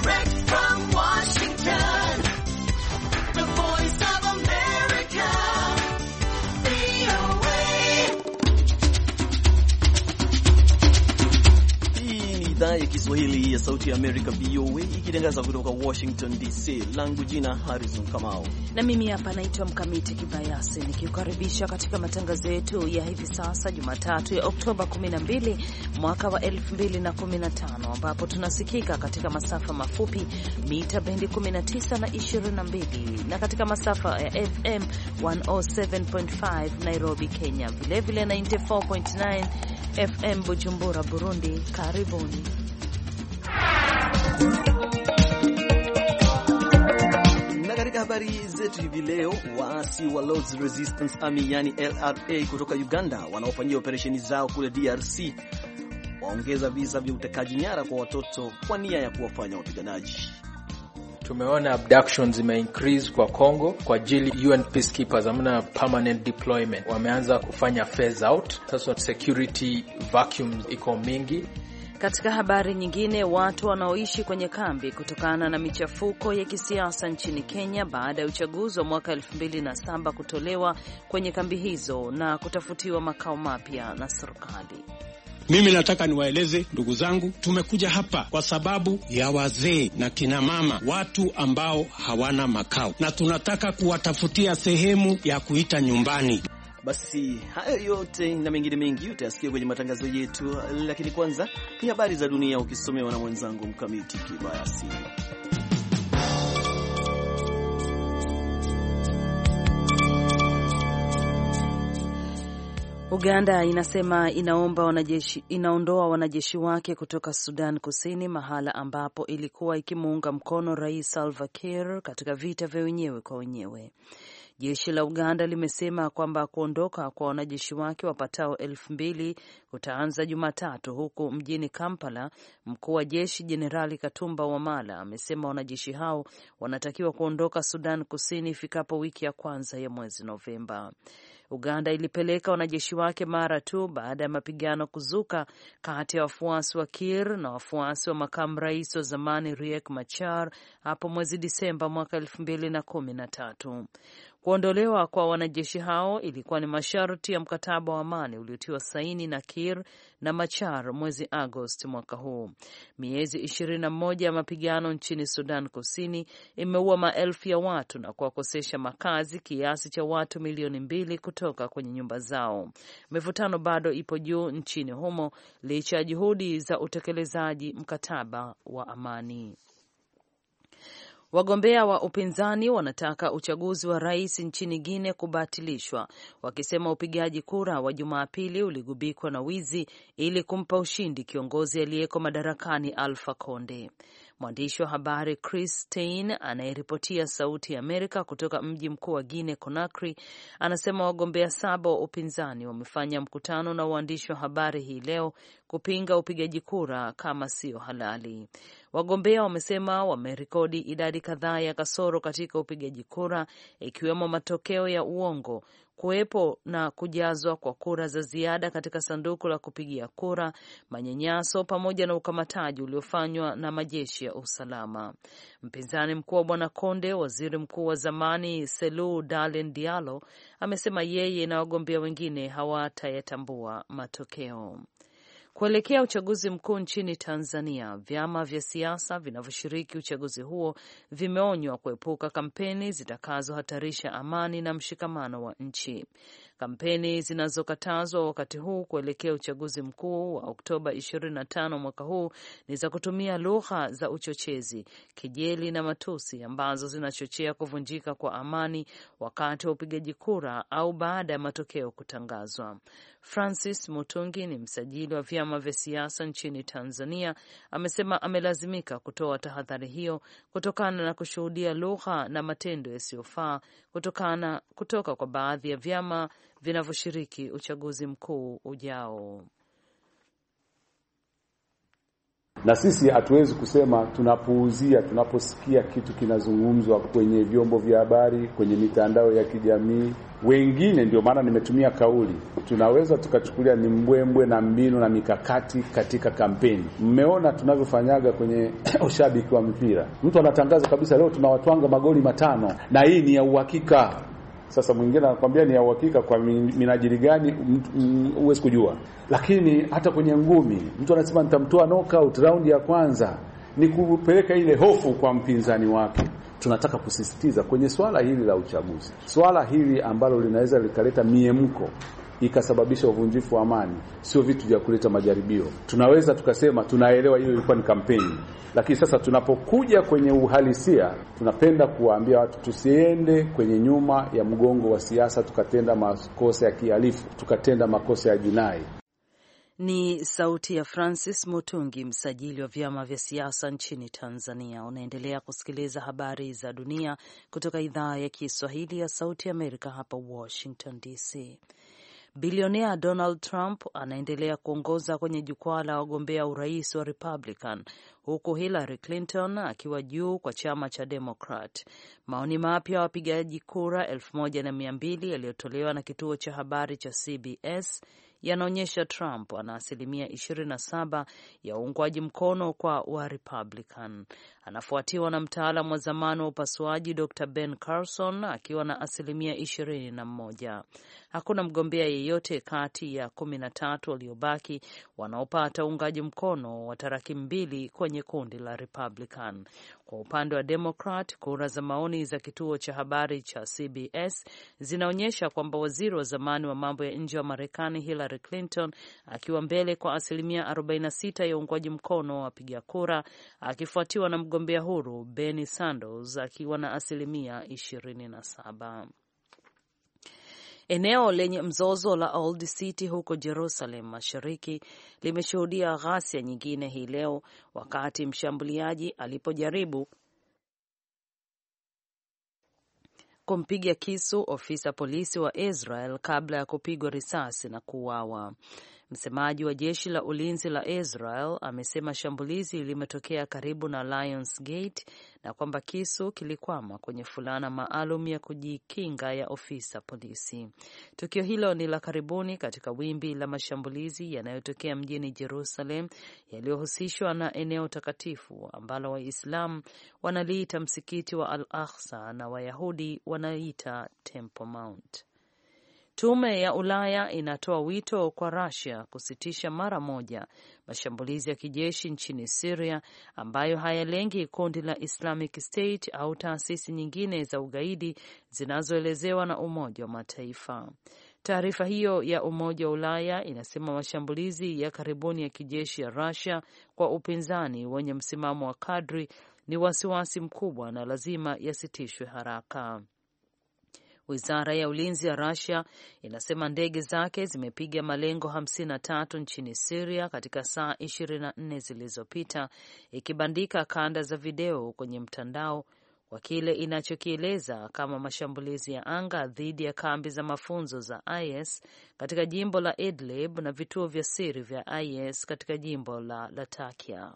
from Washington, the voice of America, VOA. Hii ni idhaa ya Kiswahili ya Sauti ya Amerika, VOA, ikitangaza kutoka Washington DC. Langu jina Harrison Kamau. Na mimi hapa naitwa Mkamiti Kibayasi, nikiukaribisha katika matangazo yetu ya hivi sasa Jumatatu ya Oktoba 12 mwaka wa 2015, ambapo tunasikika katika masafa mafupi mita bendi 19 na 22 na katika masafa ya FM 107.5 Nairobi, Kenya, vilevile 94.9 FM Bujumbura, Burundi. Karibuni. Na katika habari zetu hivi leo, waasi wa Lord's Resistance Army yani LRA kutoka Uganda wanaofanyia operesheni zao kule DRC waongeza visa vya utekaji nyara kwa watoto kwa nia ya kuwafanya wapiganaji. Tumeona abductions zime-increase kwa Congo kwa ajili UN peacekeepers hamna permanent deployment. Wameanza kufanya phase out. Sasa security vacuum iko mingi. Katika habari nyingine, watu wanaoishi kwenye kambi kutokana na michafuko ya kisiasa nchini Kenya baada ya uchaguzi wa mwaka 2007 kutolewa kwenye kambi hizo na kutafutiwa makao mapya na serikali. Mimi nataka niwaeleze ndugu zangu, tumekuja hapa kwa sababu ya wazee na kina mama, watu ambao hawana makao, na tunataka kuwatafutia sehemu ya kuita nyumbani. Basi hayo yote na mengine mengi utayasikia kwenye matangazo yetu, lakini kwanza ni habari za dunia ukisomewa na mwenzangu Mkamiti Kibayasi. Uganda inasema inaondoa wanajeshi wake kutoka Sudan Kusini, mahala ambapo ilikuwa ikimuunga mkono Rais Salva Kiir katika vita vya wenyewe kwa wenyewe. Jeshi la Uganda limesema kwamba kuondoka kwa wanajeshi wake wapatao 2,000 kutaanza Jumatatu, huku mjini Kampala mkuu wa jeshi Jenerali Katumba Wamala amesema wanajeshi hao wanatakiwa kuondoka Sudan Kusini ifikapo wiki ya kwanza ya mwezi Novemba. Uganda ilipeleka wanajeshi wake mara tu baada ya mapigano kuzuka kati ya wafuasi wa Kiir na wafuasi wa makamu rais wa zamani Riek Machar hapo mwezi Disemba mwaka 2013. Kuondolewa kwa wanajeshi hao ilikuwa ni masharti ya mkataba wa amani uliotiwa saini na Kiir na Machar mwezi Agosti mwaka huu. Miezi 21 ya mapigano nchini Sudan Kusini imeua maelfu ya watu na kuwakosesha makazi kiasi cha watu milioni 2 kutoka kwenye nyumba zao. Mivutano bado ipo juu nchini humo licha ya juhudi za utekelezaji mkataba wa amani. Wagombea wa upinzani wanataka uchaguzi wa rais nchini Guinea kubatilishwa, wakisema upigaji kura wa Jumapili uligubikwa na wizi ili kumpa ushindi kiongozi aliyeko madarakani Alpha Conde. Mwandishi wa habari Chris Stein anayeripotia Sauti ya Amerika kutoka mji mkuu wa Guinea Conakry anasema wagombea 7 wa upinzani wamefanya mkutano na waandishi wa habari hii leo kupinga upigaji kura kama sio halali. Wagombea wamesema wamerekodi idadi kadhaa ya kasoro katika upigaji kura, ikiwemo matokeo ya uongo, kuwepo na kujazwa kwa kura za ziada katika sanduku la kupigia kura, manyanyaso pamoja na ukamataji uliofanywa na majeshi ya usalama. Mpinzani mkuu wa Bwana Konde, waziri mkuu wa zamani Selou Dalen Diallo, amesema yeye na wagombea wengine hawatayatambua matokeo. Kuelekea uchaguzi mkuu nchini Tanzania, vyama vya siasa vinavyoshiriki uchaguzi huo vimeonywa kuepuka kampeni zitakazohatarisha amani na mshikamano wa nchi. Kampeni zinazokatazwa wakati huu kuelekea uchaguzi mkuu wa Oktoba 25 mwaka huu ni za kutumia lugha za uchochezi, kejeli na matusi ambazo zinachochea kuvunjika kwa amani wakati wa upigaji kura au baada ya matokeo kutangazwa. Francis Mutungi ni msajili wa vyama vya siasa nchini Tanzania, amesema amelazimika kutoa tahadhari hiyo kutokana na kushuhudia lugha na matendo yasiyofaa kutoka kwa baadhi ya vyama vinavyoshiriki uchaguzi mkuu ujao. na sisi hatuwezi kusema tunapuuzia tunaposikia kitu kinazungumzwa kwenye vyombo vya habari, kwenye mitandao ya kijamii. Wengine, ndio maana nimetumia kauli, tunaweza tukachukulia ni mbwembwe na mbinu na mikakati katika kampeni. Mmeona tunavyofanyaga kwenye ushabiki wa mpira, mtu anatangaza kabisa leo tunawatwanga magoli 5 na hii ni ya uhakika. Sasa mwingine anakuambia ni ya uhakika kwa minajili gani, huwezi kujua. Lakini hata kwenye ngumi mtu anasema nitamtoa knockout round ya kwanza, ni kupeleka ile hofu kwa mpinzani wake. Tunataka kusisitiza kwenye swala hili la uchaguzi, swala hili ambalo linaweza likaleta miemko ikasababisha uvunjifu wa amani, sio vitu vya kuleta majaribio. Tunaweza tukasema tunaelewa hiyo ilikuwa ni kampeni, lakini sasa tunapokuja kwenye uhalisia, tunapenda kuwaambia watu tusiende kwenye nyuma ya mgongo wa siasa tukatenda makosa ya kihalifu, tukatenda makosa ya jinai. Ni sauti ya Francis Mutungi, msajili wa vyama vya siasa nchini Tanzania. Unaendelea kusikiliza habari za dunia kutoka idhaa ya Kiswahili ya Sauti ya Amerika hapa Washington DC. Bilionea Donald Trump anaendelea kuongoza kwenye jukwaa la wagombea urais wa Republican, huku Hillary Clinton akiwa juu kwa chama cha Democrat. Maoni mapya ya wapigaji kura 1200 yaliyotolewa na kituo cha habari cha CBS yanaonyesha Trump ana asilimia 27 ya uungwaji mkono kwa wa Republican. Anafuatiwa na mtaalamu wa zamani wa upasuaji Dr. Ben Carson akiwa na asilimia 21. Hakuna mgombea yeyote kati ya 13 waliobaki wanaopata uungaji mkono wa tarakimu mbili kwenye kundi la Republican. Kwa upande wa Democrat, kura za maoni za kituo cha habari cha CBS zinaonyesha kwamba waziri wa zamani wa mambo ya nje wa Marekani Hillary Clinton akiwa mbele kwa asilimia 46 ya uungwaji mkono wa wapiga kura, akifuatiwa na mgombea huru Bernie Sanders akiwa na asilimia 27. Eneo lenye mzozo la Old City huko Jerusalem Mashariki limeshuhudia ghasia nyingine hii leo wakati mshambuliaji alipojaribu kumpiga kisu ofisa polisi wa Israel kabla ya kupigwa risasi na kuuawa. Msemaji wa jeshi la ulinzi la Israel amesema shambulizi limetokea karibu na Lions Gate na kwamba kisu kilikwama kwenye fulana maalum ya kujikinga ya ofisa polisi. Tukio hilo ni la karibuni katika wimbi la mashambulizi yanayotokea mjini Jerusalem yaliyohusishwa na eneo takatifu ambalo Waislamu wanaliita msikiti wa Al-Aqsa na Wayahudi wanaliita Temple Mount. Tume ya Ulaya inatoa wito kwa Russia kusitisha mara moja mashambulizi ya kijeshi nchini Syria ambayo hayalengi kundi la Islamic State au taasisi nyingine za ugaidi zinazoelezewa na Umoja wa Mataifa. Taarifa hiyo ya Umoja wa Ulaya inasema mashambulizi ya karibuni ya kijeshi ya Russia kwa upinzani wenye msimamo wa kadri ni wasiwasi mkubwa na lazima yasitishwe haraka. Wizara ya ulinzi ya Russia inasema ndege zake zimepiga malengo 53 nchini Syria katika saa 24 zilizopita, ikibandika kanda za video kwenye mtandao kwa kile inachokieleza kama mashambulizi ya anga dhidi ya kambi za mafunzo za IS katika jimbo la Idlib na vituo vya siri vya IS katika jimbo la Latakia.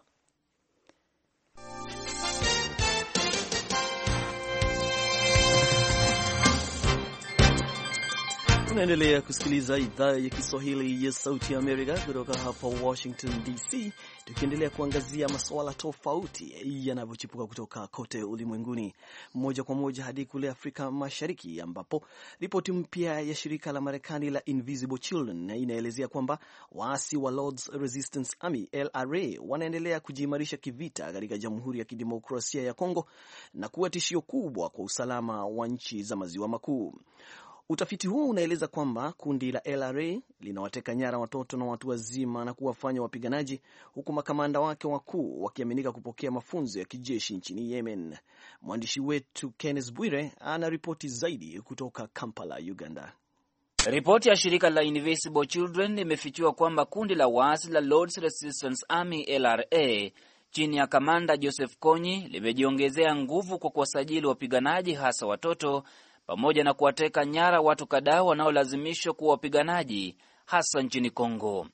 Unaendelea kusikiliza idhaa ya Kiswahili ya Sauti ya Amerika kutoka hapa Washington DC, tukiendelea kuangazia masuala tofauti yanavyochipuka kutoka kote ulimwenguni. Moja kwa moja hadi kule Afrika Mashariki, ambapo ripoti mpya ya shirika la Marekani la Invisible Children inaelezea kwamba waasi wa Lord's Resistance Army LRA wanaendelea kujiimarisha kivita katika Jamhuri ya Kidemokrasia ya Kongo na kuwa tishio kubwa kwa usalama wa nchi za Maziwa Makuu. Utafiti huo unaeleza kwamba kundi la LRA linawateka nyara watoto na watu wazima na kuwafanya wapiganaji, huku makamanda wake wakuu wakiaminika kupokea mafunzo ya kijeshi nchini Yemen. Mwandishi wetu Kenneth Bwire ana ripoti zaidi kutoka Kampala, Uganda. Ripoti ya shirika la Invisible Children imefichua kwamba kundi la waasi la Lord's Resistance Army LRA chini ya kamanda Joseph Kony limejiongezea nguvu kwa kuwasajili wapiganaji, hasa watoto, pamoja na kuwateka nyara watu kadhaa wanaolazimishwa kuwa wapiganaji hasa nchini Kongo.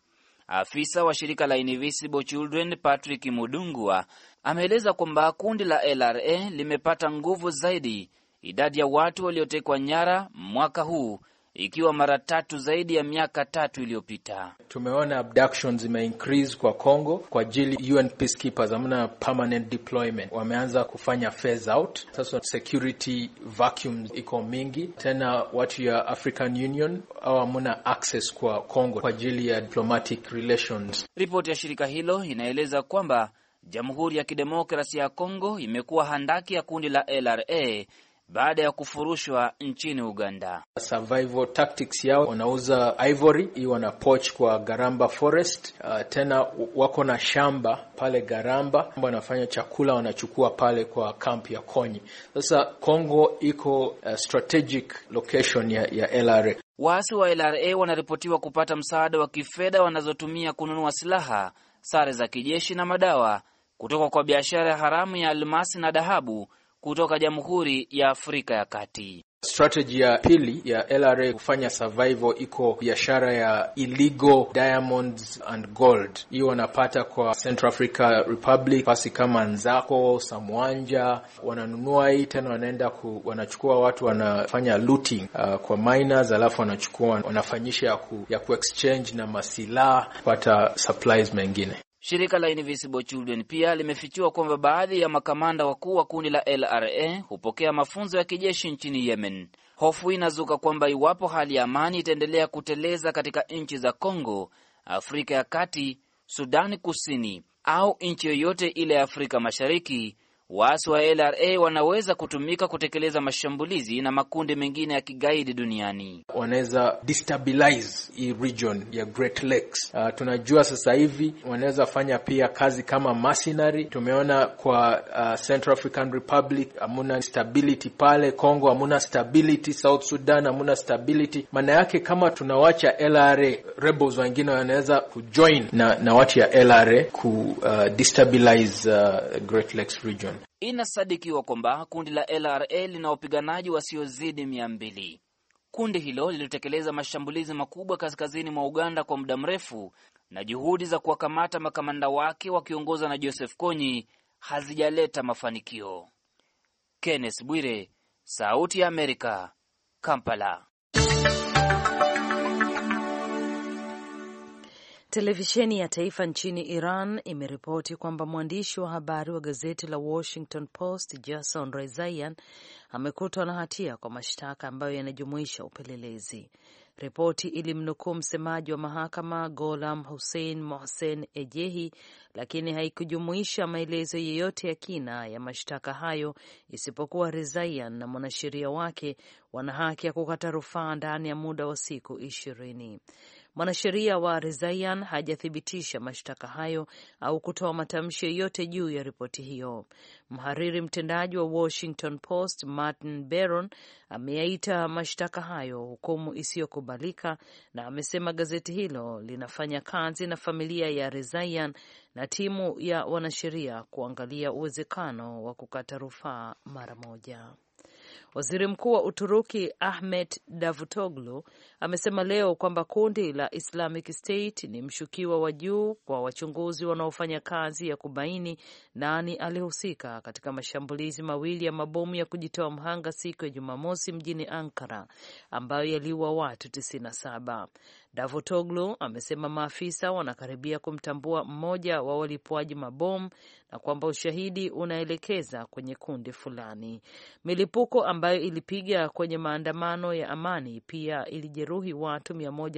Afisa wa shirika la Invisible Children Patrick Mudungwa ameeleza kwamba kundi la LRA limepata nguvu zaidi, idadi ya watu waliotekwa nyara mwaka huu ikiwa mara 3 zaidi ya miaka 3 iliyopita. Tumeona abductions increase kwa Congo kwa ajili UN peacekeepers hamna permanent deployment. Wameanza kufanya phase out. Sasa security vacuums iko mingi. Tena watu ya African Union au hamna access kwa Congo kwa ajili ya diplomatic relations. Ripoti ya shirika hilo inaeleza kwamba Jamhuri ya Kidemokrasia ya Kongo imekuwa handaki ya kundi la LRA baada ya kufurushwa nchini Uganda. Survival tactics yao, wanauza ivory, hii wana poach kwa Garamba Forest. Tena wako na shamba pale Garamba, wanafanya chakula wanachukua pale kwa camp ya Konyi. Sasa Kongo iko strategic location ya LRA. Waasi wa LRA wanaripotiwa kupata msaada wa kifedha wanazotumia kununua silaha, sare za kijeshi na madawa kutoka kwa biashara haramu ya almasi na dhahabu kutoka Jamhuri ya Afrika ya Kati. Strategy ya pili ya LRA kufanya survival iko biashara ya illegal diamonds and gold. Hiyo wanapata kwa Central Africa Republic, pasi kama Nzako, Samwanja, wananunua hii tena wanaenda wanachukua watu wanafanya looting kwa miners, alafu wanachukua wanafanyisha ya exchange na masilaha kupata supplies mengine. Shirika la Invisible Children pia limefichua kwamba baadhi ya makamanda wakuu wa kundi la LRA hupokea mafunzo ya kijeshi nchini Yemen. Hofu inazuka kwamba iwapo hali ya amani itaendelea kuteleza katika nchi za Kongo, Afrika ya Kati, Sudani Kusini au nchi yoyote ile ya Afrika Mashariki, waasi wa LRA wanaweza kutumika kutekeleza mashambulizi na makundi mengine ya kigaidi duniani. Wanaweza destabilize hii region ya Great Lakes. Tunajua sasa hivi wanaweza fanya pia kazi kama mercenary. Tumeona kwa Central African Republic hamuna stability pale, Congo hamuna stability, South Sudan hamuna stability. Maana yake kama tunawacha LRA, rebels wengine wanaweza kujoin na watu ya LRA ku destabilize Great Lakes region. Inasadikiwa kwamba kundi la LRA lina wapiganaji wasiozidi 200. Kundi hilo lilitekeleza mashambulizi makubwa kaskazini mwa Uganda kwa muda mrefu, na juhudi za kuwakamata makamanda wake wakiongozwa na Joseph Kony hazijaleta mafanikio. Kenneth Bwire, Sauti ya Amerika, Kampala. Televisheni ya taifa nchini Iran imeripoti kwamba mwandishi wa habari wa gazeti la Washington Post Jason Rezaian amekutwa na hatia kwa mashtaka ambayo yanajumuisha upelelezi. Ripoti ilimnukuu msemaji wa mahakama Gholam Hussein Mohsen Ejehi, lakini haikujumuisha maelezo yeyote ya kina ya mashtaka hayo, isipokuwa Rezaian na mwanasheria wake wana haki ya kukata rufaa ndani ya muda wa siku 20. Mwanasheria wa Rezaian hajathibitisha mashtaka hayo au kutoa matamshi yoyote juu ya ripoti hiyo. Mhariri mtendaji wa Washington Post Martin Baron ameyaita mashtaka hayo hukumu isiyokubalika, na amesema gazeti hilo linafanya kazi na familia ya Rezaian na timu ya wanasheria kuangalia uwezekano wa kukata rufaa mara moja. Waziri Mkuu wa Uturuki Ahmet Davutoglu amesema leo kwamba kundi la Islamic State ni mshukiwa wa juu kwa wachunguzi wanaofanya kazi ya kubaini nani alihusika katika mashambulizi mawili ya mabomu ya kujitoa mhanga siku ya Jumamosi mjini Ankara ambayo yaliua watu 97. Davutoglu amesema maafisa wanakaribia kumtambua mmoja wa walipuaji mabomu na kwamba ushahidi unaelekeza kwenye kundi fulani. Milipuko ambayo ilipiga kwenye maandamano ya amani pia ilijeruhi watu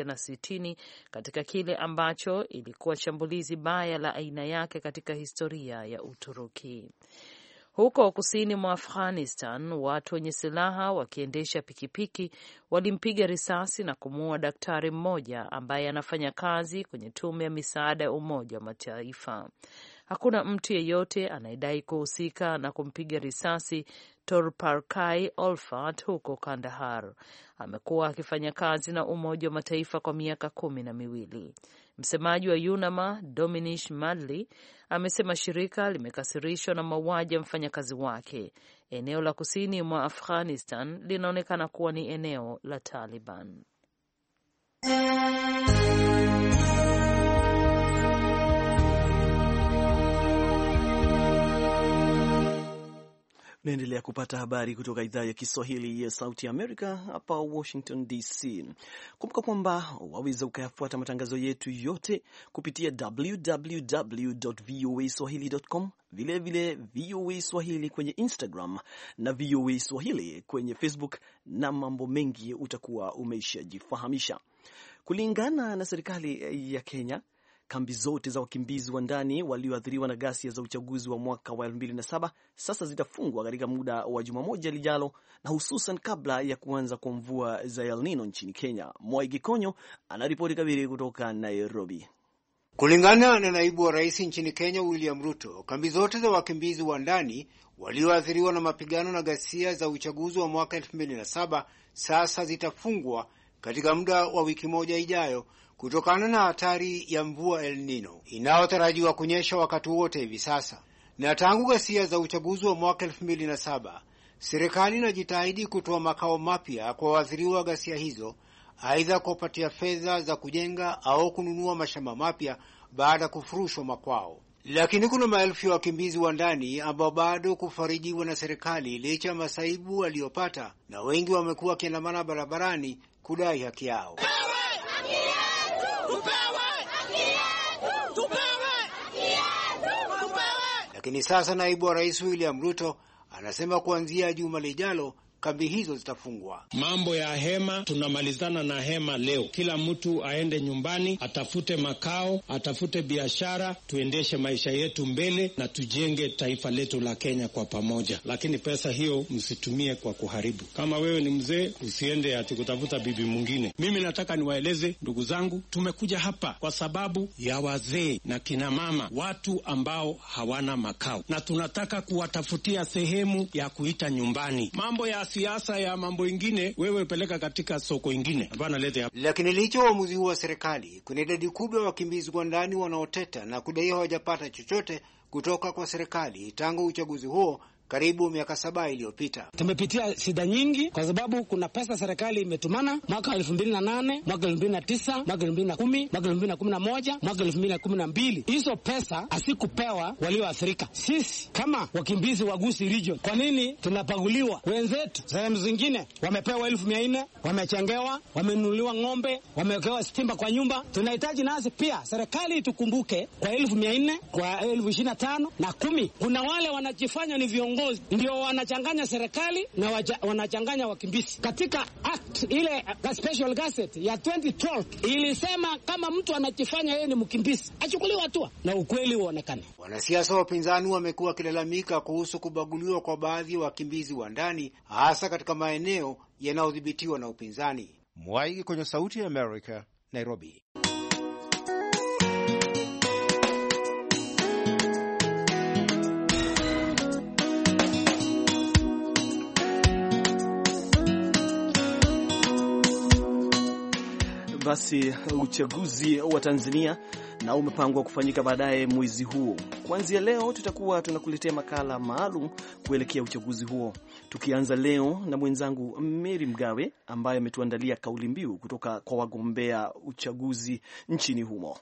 160 katika kile ambacho ilikuwa shambulizi baya la aina yake katika historia ya Uturuki. Huko kusini mwa Afghanistan, watu wenye silaha wakiendesha pikipiki walimpiga risasi na kumuua daktari mmoja ambaye anafanya kazi kwenye tume ya misaada ya Umoja wa Mataifa. Hakuna mtu yeyote anayedai kuhusika na kumpiga risasi Torparkai Olfat huko Kandahar. Amekuwa akifanya kazi na Umoja wa Mataifa kwa miaka 12. Msemaji wa UNAMA Dominish Madley amesema shirika limekasirishwa na mauaji ya mfanyakazi wake. Eneo la kusini mwa Afghanistan linaonekana kuwa ni eneo la Taliban. Naendelea kupata habari kutoka idhaa ya Kiswahili ya Sauti ya Amerika hapa Washington DC. Kumbuka kwamba waweza ukayafuata matangazo yetu yote kupitia www.voaswahili.com, vilevile VOA Swahili kwenye Instagram na VOA Swahili kwenye Facebook, na mambo mengi utakuwa umeishajifahamisha. Kulingana na serikali ya Kenya, kambi zote za wakimbizi wa ndani walioathiriwa na ghasia za uchaguzi wa mwaka wa 2007 sasa zitafungwa katika muda wa juma moja lijalo, na hususan kabla ya kuanza kwa mvua za El Nino nchini Kenya. Mwai Gikonyo anaripoti kamili kutoka Nairobi. Kulingana na naibu wa rais nchini Kenya William Ruto, kambi zote za wakimbizi wa ndani walioathiriwa na mapigano na ghasia za uchaguzi wa mwaka 2007 sasa zitafungwa katika muda wa wiki moja ijayo, kutokana na hatari ya mvua El Nino inayotarajiwa kunyesha wakati wote hivi sasa. Na tangu ghasia za uchaguzi wa mwaka 2007, serikali inajitahidi kutoa makao mapya kwa waathiriwa wa ghasia hizo, aidha kuwapatia fedha za kujenga au kununua mashamba mapya baada ya kufurushwa makwao. Lakini kuna maelfu ya wakimbizi wa ndani ambao bado kufarijiwa na serikali licha ya masaibu waliopata, na wengi wamekuwa wakiandamana barabarani kudai haki yao. Lakini sasa naibu wa rais William Ruto anasema kuanzia juma lijalo kambi hizo zitafungwa. Mambo ya hema, tunamalizana na hema leo. Kila mtu aende nyumbani, atafute makao, atafute biashara, tuendeshe maisha yetu mbele na tujenge taifa letu la Kenya kwa pamoja. Lakini pesa hiyo msitumie kwa kuharibu. Kama wewe ni mzee, usiende ati kutafuta bibi mwingine. Mimi nataka niwaeleze ndugu zangu, tumekuja hapa kwa sababu ya wazee na kina mama, watu ambao hawana makao, na tunataka kuwatafutia sehemu ya kuita nyumbani. Mambo ya siasa ya mambo ingine wewe peleka katika soko ingine, hapana lete hapa. Lakini licha ya uamuzi huu wa serikali, kuna idadi kubwa ya wakimbizi wa ndani wanaoteta na kudai hawajapata chochote kutoka kwa serikali tangu uchaguzi huo karibu miaka 7 iliyopita. Tumepitia shida nyingi kwa sababu kuna pesa serikali imetumana mwaka 2008, mwaka 2009, mwaka 2010, mwaka 2011, mwaka 2012. Hizo pesa asikupewa walioathirika. Sisi kama wakimbizi wa Gusii region, kwa nini tunapaguliwa? Wenzetu sehemu zingine wamepewa 1400, wamechengewa, wamenunuliwa ng'ombe, wamewekewa stimba kwa nyumba. Tunahitaji nasi pia serikali itukumbuke kwa 1400, kwa 2025 na 10. Kuna wale wanajifanya ni viongozi ndio wanachanganya serikali na wanachanganya wakimbizi. Katika act ile special gazette ya 2012 ilisema kama mtu anajifanya yeye ni mkimbizi achukuliwe hatua na ukweli uonekane. Wanasiasa wa upinzani wamekuwa wakilalamika kuhusu kubaguliwa kwa baadhi ya wakimbizi wa ndani, hasa katika maeneo yanayodhibitiwa na upinzani. Mwai kwenye Sauti ya America, Nairobi. Basi uchaguzi wa Tanzania na umepangwa kufanyika baadaye mwezi huo. Kuanzia leo tutakuwa tunakuletea makala maalum kuelekea uchaguzi huo. Tukianza leo na mwenzangu Mary Mgawe ambaye ametuandalia kauli mbiu kutoka kwa wagombea uchaguzi nchini humo.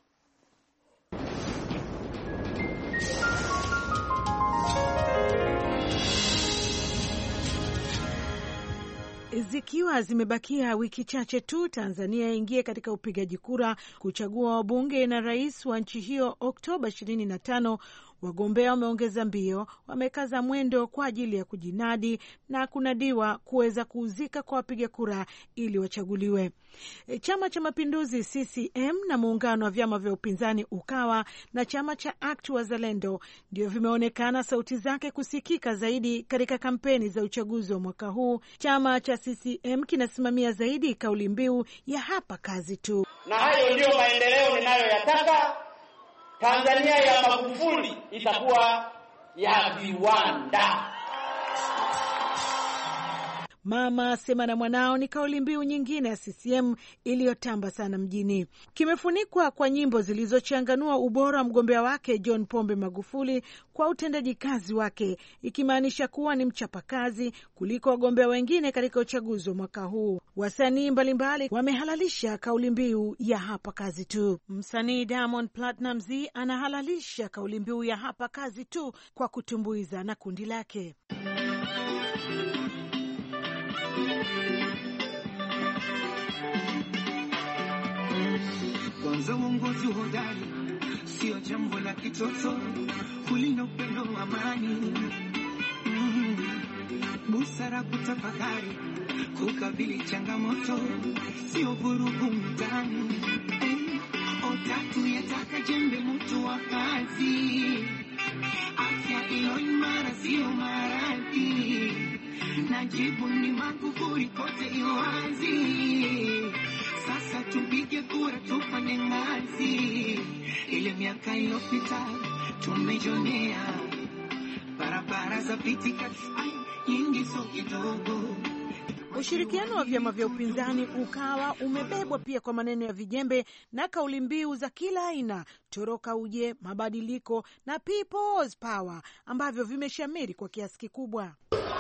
Zikiwa zimebakia wiki chache tu Tanzania ingie katika upigaji kura kuchagua wabunge na rais wa nchi hiyo Oktoba 25, wagombea wameongeza mbio, wamekaza mwendo kwa ajili ya kujinadi na kunadiwa kuweza kuuzika kwa wapiga kura ili wachaguliwe. Chama cha Mapinduzi CCM na muungano wa vyama vya upinzani Ukawa na chama cha ACT Wazalendo ndio vimeonekana sauti zake kusikika zaidi katika kampeni za uchaguzi wa mwaka huu. Chama cha CCM kinasimamia zaidi kauli mbiu ya hapa kazi tu. Na hayo ndio maendeleo ninayoyataka. Tanzania ya Magufuli itakuwa ya viwanda. Mama sema na mwanao ni kauli mbiu nyingine ya CCM iliyotamba sana mjini. Kimefunikwa kwa nyimbo zilizochanganua ubora wa mgombea wake John Pombe Magufuli kwa utendaji kazi wake, ikimaanisha kuwa ni mchapakazi kuliko wagombea wengine katika uchaguzi wa mwaka huu. Wasanii mbalimbali wamehalalisha kauli mbiu ya hapa kazi tu. Msanii Diamond Platnumz anahalalisha kauli mbiu ya hapa kazi tu kwa kutumbuiza na kundi lake. Kwanza uongozi hodari sio jambo la kitoto, kulinda upendo wa amani, busara kutafakari, kukabili changamoto, sio vurugu mtaani. Otatu yataka jembe mtu wa kazi, afya ilo imara sio maradhi, najibu ni Magufuli kote iwazi. Sasa tupige kura tufanye ngazi, ile miaka iliyopita tumejonea, barabara za pitika nyingi so kidogo. Ushirikiano wa vyama vya upinzani ukawa umebebwa pia kwa maneno ya vijembe na kauli mbiu za kila aina, toroka uje, mabadiliko na people's power, ambavyo vimeshamiri kwa kiasi kikubwa.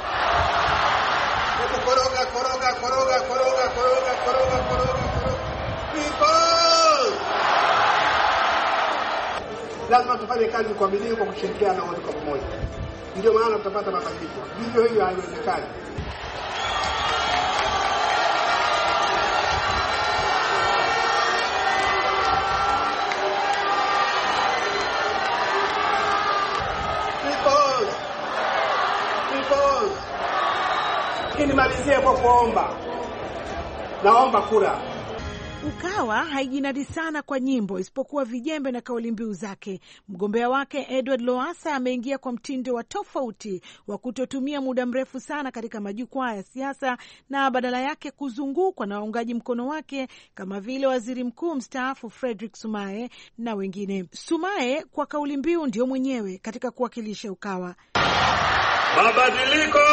Koroga koroga koroga koroga koroga koroga koroga people. Lazima tufanye kazi kwa bidii, kwa kushirikiana wote kwa pamoja, ndio maana tutapata mabadiliko. Hivyo hivyo haiwezekani. Nimalizie kwa kuomba. Naomba kura. Ukawa haijinadi sana kwa nyimbo isipokuwa vijembe na kauli mbiu zake. Mgombea wake Edward Lowassa ameingia kwa mtindo wa tofauti wa kutotumia muda mrefu sana katika majukwaa ya siasa na badala yake kuzungukwa na waungaji mkono wake kama vile waziri mkuu mstaafu Frederick Sumaye na wengine. Sumaye kwa kauli mbiu ndio mwenyewe katika kuwakilisha Ukawa. Mabadiliko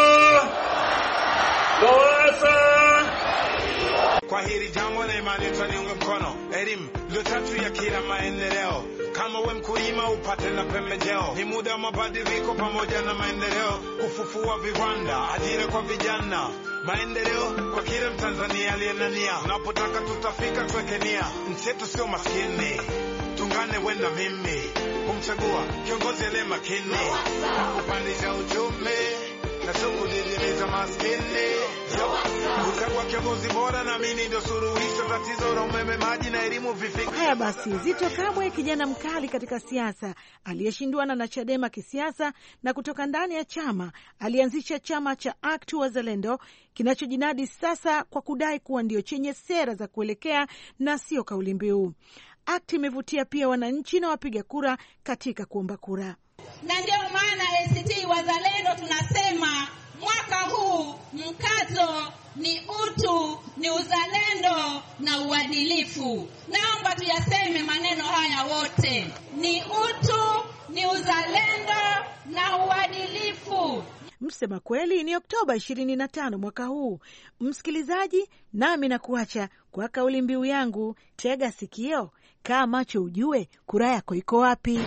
Lowassa. Kwa hili jambo na imani tutaniunga mkono. Elimu ndio tatu ya kila maendeleo. Kama we mkulima upate na pembejeo. Ni muda wa mabadiliko pamoja na maendeleo. Kufufua viwanda, ajira kwa vijana. Maendeleo kwa kila Mtanzania aliyenania. Tunapotaka tutafika, tuweke nia. Nchi yetu sio maskini. Tungane we na mimi. Kumchagua kiongozi aliye makini. Kupandisha uchumi na kudidimiza maskini. Kuchagua kiongozi bora na mimi ndio suluhisho tatizo la umeme, maji na elimu vifike. Haya basi, Zitto Kabwe, kijana mkali katika siasa, aliyeshindwana na Chadema kisiasa na kutoka ndani ya chama, alianzisha chama cha ACT Wazalendo kinachojinadi sasa kwa kudai kuwa ndio chenye sera za kuelekea na sio kauli mbiu. ACT imevutia pia wananchi na wapiga kura katika kuomba kura. Na ndio maana ACT Wazalendo tunasema mwaka huu mkazo ni utu, ni uzalendo na uadilifu. Naomba tuyaseme maneno haya wote. Ni utu, ni uzalendo na uadilifu. Msema kweli ni Oktoba 25 mwaka huu. Msikilizaji, nami nakuacha kwa kauli mbiu yangu, tega sikio, kaa macho ujue kura yako iko wapi.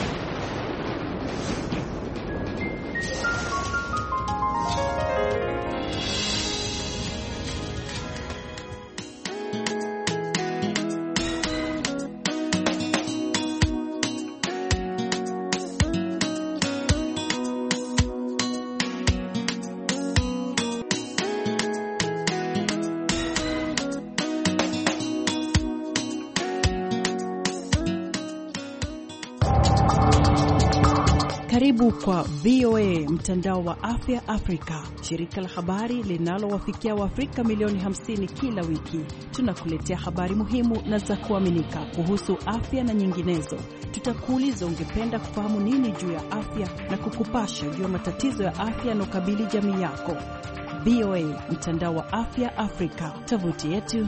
Karibu kwa VOA, mtandao wa afya Afrika, shirika la habari linalowafikia Waafrika milioni 50 kila wiki. Tunakuletea habari muhimu na za kuaminika kuhusu afya na nyinginezo. Tutakuuliza ungependa kufahamu nini juu ya afya na kukupasha juu ya matatizo ya afya yanayokabili jamii yako. VOA, mtandao wa afya Afrika. Tovuti yetu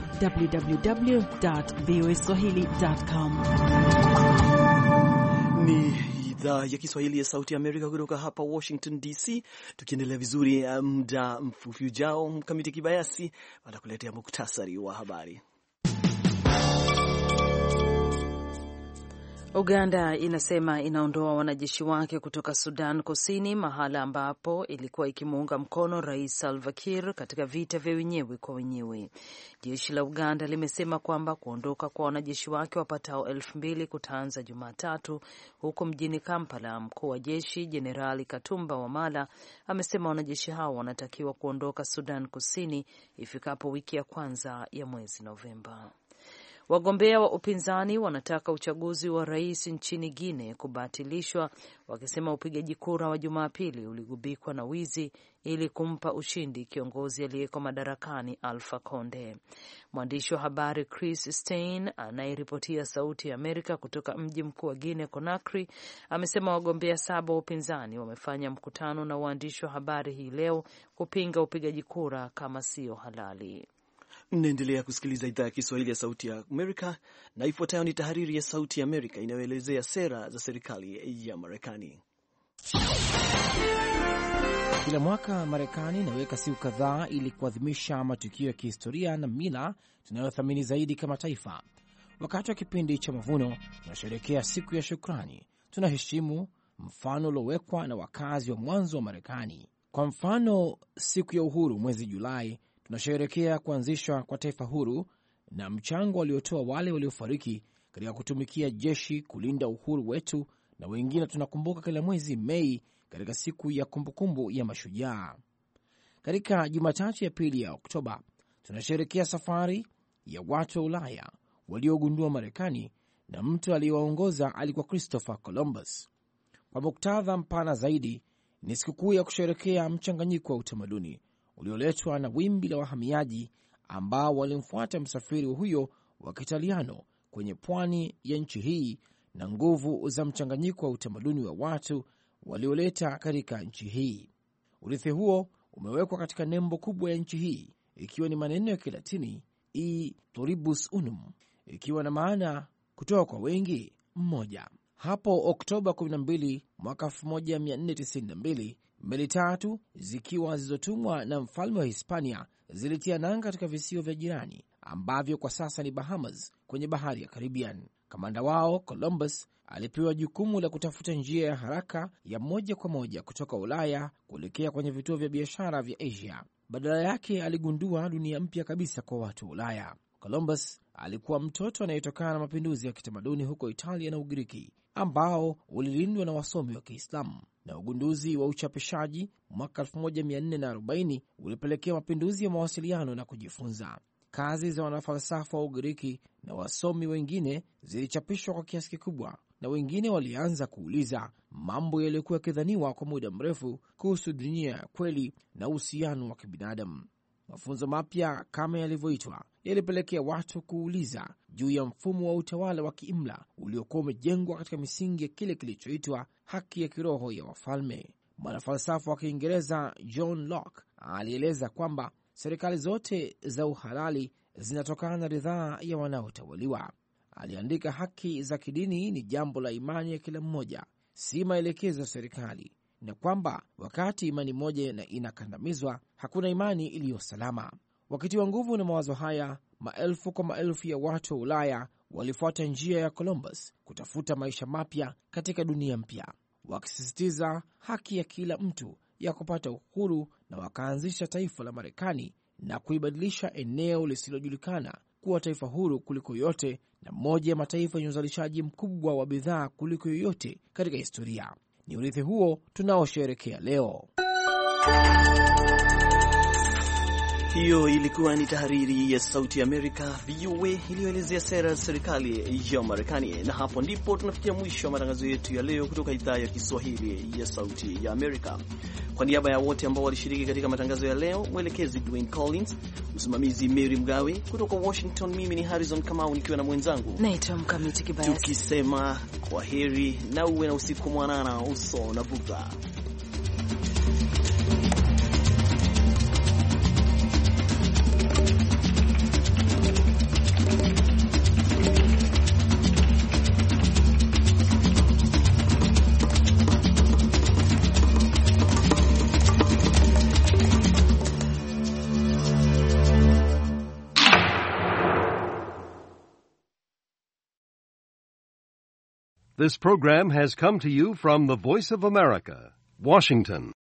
www.voaswahili.com. Ni idhaa ya Kiswahili ya Sauti ya Amerika kutoka hapa Washington DC. Tukiendelea vizuri, muda mfupi ujao Mkamiti Kibayasi atakuletea muktasari wa habari. Uganda inasema inaondoa wanajeshi wake kutoka Sudan Kusini, mahala ambapo ilikuwa ikimuunga mkono Rais Salva Kiir katika vita vya wenyewe kwa wenyewe. Jeshi la Uganda limesema kwamba kuondoka kwa wanajeshi wake wapatao 2,000 kutaanza Jumatatu huko mjini Kampala. Mkuu wa jeshi Jenerali Katumba Wamala amesema wanajeshi hao wanatakiwa kuondoka Sudan Kusini ifikapo wiki ya kwanza ya mwezi Novemba. Wagombea wa upinzani wanataka uchaguzi wa rais nchini Guinea kubatilishwa, wakisema upigaji kura wa Jumapili uligubikwa na wizi ili kumpa ushindi kiongozi aliyeko madarakani Alpha Conde. Mwandishi wa habari Chris Stein anayeripotia Sauti ya Amerika kutoka mji mkuu wa Guinea Conakry amesema wagombea 7 wa upinzani wamefanya mkutano na waandishi wa habari hii leo kupinga upigaji kura kama sio halali. Mnaendelea kusikiliza idhaa ya Kiswahili ya Sauti ya Amerika, na ifuatayo ni tahariri ya Sauti ya Amerika inayoelezea sera za serikali ya Marekani. Kila mwaka Marekani inaweka siku kadhaa ili kuadhimisha matukio ya kihistoria na mila tunayothamini zaidi kama taifa. Wakati wa kipindi cha mavuno tunasherehekea siku ya shukrani, tunaheshimu mfano uliowekwa na wakazi wa mwanzo wa Marekani. Kwa mfano, siku ya uhuru mwezi Julai tunasherehekea kuanzishwa kwa taifa huru na mchango waliotoa wale waliofariki katika kutumikia jeshi kulinda uhuru wetu, na wengine tunakumbuka kila mwezi Mei katika siku ya kumbukumbu ya mashujaa. Katika Jumatatu ya pili ya Oktoba tunasherehekea safari ya watu wa Ulaya waliogundua Marekani, na mtu aliyewaongoza alikuwa Christopher Columbus. Kwa muktadha mpana zaidi, ni sikukuu ya kusherehekea mchanganyiko wa utamaduni ulioletwa na wimbi la wahamiaji ambao walimfuata msafiri huyo wa Kitaliano kwenye pwani ya nchi hii, na nguvu za mchanganyiko wa utamaduni wa watu walioleta katika nchi hii. Urithi huo umewekwa katika nembo kubwa ya nchi hii, ikiwa ni maneno ya Kilatini e pluribus unum, ikiwa na maana kutoka kwa wengi mmoja. Hapo Oktoba 12 mwaka 1492, meli 3 zikiwa zilizotumwa na mfalme wa Hispania zilitia nanga katika visiwa vya jirani ambavyo kwa sasa ni Bahamas kwenye bahari ya Caribbean. Kamanda wao Columbus alipewa jukumu la kutafuta njia ya haraka ya moja kwa moja kutoka Ulaya kuelekea kwenye vituo vya biashara vya Asia. Badala yake aligundua dunia mpya kabisa kwa watu wa Ulaya. Columbus alikuwa mtoto anayetokana na mapinduzi ya kitamaduni huko Italia na Ugiriki ambao ulilindwa na wasomi wa Kiislamu, na ugunduzi wa uchapishaji mwaka 1440 ulipelekea mapinduzi ya mawasiliano na kujifunza. Kazi za wanafalsafa wa Ugiriki na wasomi wengine zilichapishwa kwa kiasi kikubwa, na wengine walianza kuuliza mambo yaliyokuwa yakidhaniwa kwa muda mrefu kuhusu dunia ya kweli na uhusiano wa kibinadamu. Mafunzo mapya kama yalivyoitwa yalipelekea watu kuuliza juu ya mfumo wa utawala wa kiimla uliokuwa umejengwa katika misingi ya kile kilichoitwa haki ya kiroho ya wafalme. Mwanafalsafa wa Kiingereza John Locke alieleza kwamba serikali zote za uhalali zinatokana na ridhaa ya wanaotawaliwa. Aliandika, haki za kidini ni jambo la imani ya kila mmoja, si maelekezo ya serikali, na kwamba wakati imani moja inakandamizwa, hakuna imani iliyo salama. Wakitiwa nguvu na mawazo haya, maelfu kwa maelfu ya watu wa Ulaya walifuata njia ya Columbus kutafuta maisha mapya katika dunia mpya, wakisisitiza haki ya kila mtu ya kupata uhuru, na wakaanzisha taifa la Marekani na kuibadilisha eneo lisilojulikana kuwa taifa huru kuliko yote na moja ya mataifa yenye uzalishaji mkubwa wa bidhaa kuliko yoyote katika historia. Ni urithi huo tunaosherehekea leo. Hiyo ilikuwa ni tahariri ya Sauti ya Amerika VOA iliyoelezea sera ya serikali ya Marekani. Na hapo ndipo tunafikia mwisho wa matangazo yetu ya leo kutoka idhaa ya Kiswahili ya Sauti ya Amerika. Kwa niaba ya wote ambao walishiriki katika matangazo ya leo, mwelekezi Dwayne Collins, msimamizi Mary Mgawe, kutoka Washington mimi ni Harrison Kamau nikiwa na mwenzangu naitwa Mkamiti Kibayasi, tukisema kwaheri na uwe na usiku mwanana uso na bughudha. This program has come to you from the Voice of America, Washington.